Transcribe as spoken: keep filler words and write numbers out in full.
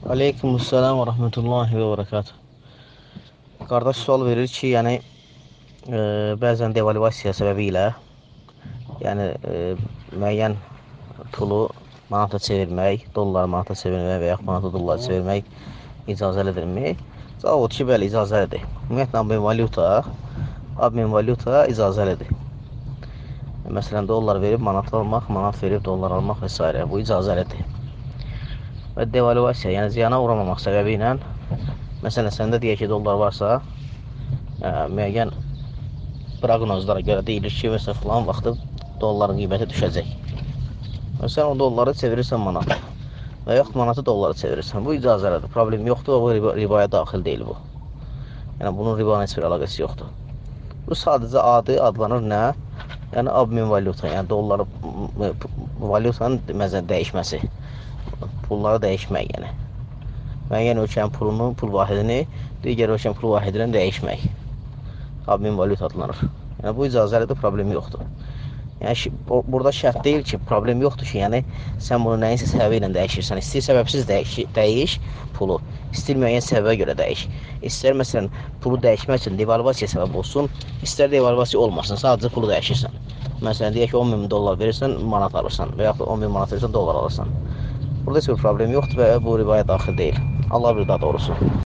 Aleykümselam və rəhmətullahi və bərəkatuh. Qardaş sual verir ki, yəni e, bəzən devalvasiya səbəbi ilə yəni e, müəyyən pulu manata çevirmək, dollar manata çevirmək və yaxud manata dollar çevirmək icazəlidirmi? Cavab odur ki, bəli, icazəlidir. Ümumiyyətlə, abmin valyuta, abmin valyuta icazəlidir. Məsələn, dollar verib manat almaq, manat verib dollar almaq və s. Bu icazəlidir. Və devalvasiya, yəni ziyana uğramamaq səbəbi ilə, məsələn, səndə deyək ki, dollar varsa, ə, müəyyən proqnozlara görə deyilir ki, məsələn, filan vaxtı dolların qiyməti düşəcək. Və sən o dolları çevirirsən manat və yaxud manatı dolları çevirirsən. Bu icazəlidir, problem yoxdur, o riba, ribaya daxil deyil bu. Yəni, bunun riba heç bir əlaqəsi yoxdur. Bu sadəcə adı adlanır nə? Yəni, abmin valyuta, yəni dolları, valyutanın məsələn, dəyişməsi. Pulları dəyişmək, yəni. Müəyyən ölkənin pulunu, pul vahidini digər ölkənin pul vahidinə dəyişmək. Abmin valyuta adlanır. Yəni, bu icazəlidir, problemi yoxdur. Yəni, burada şərt deyil ki, problem yoxdur ki, yəni, sən bunu nəyinsə səbəbi ilə dəyişirsən. İstəyir səbəbsiz dəyiş, dəyiş pulu, istəyir müəyyən səbəbə görə dəyiş. İstər, məsələn, pulu dəyişmək üçün devalvasiya səbəb olsun, istər devalvasiya olmasın, sadəcə pulu dəyişirsən. Məsələn, deyək ki, on min dollar verirsən, manat alırsan və yaxud on min manat verirsən, dollar alırsan. Burada heç bir problem yoxdur və bu ribaya daxil deyil. Allah bir daha doğrusu.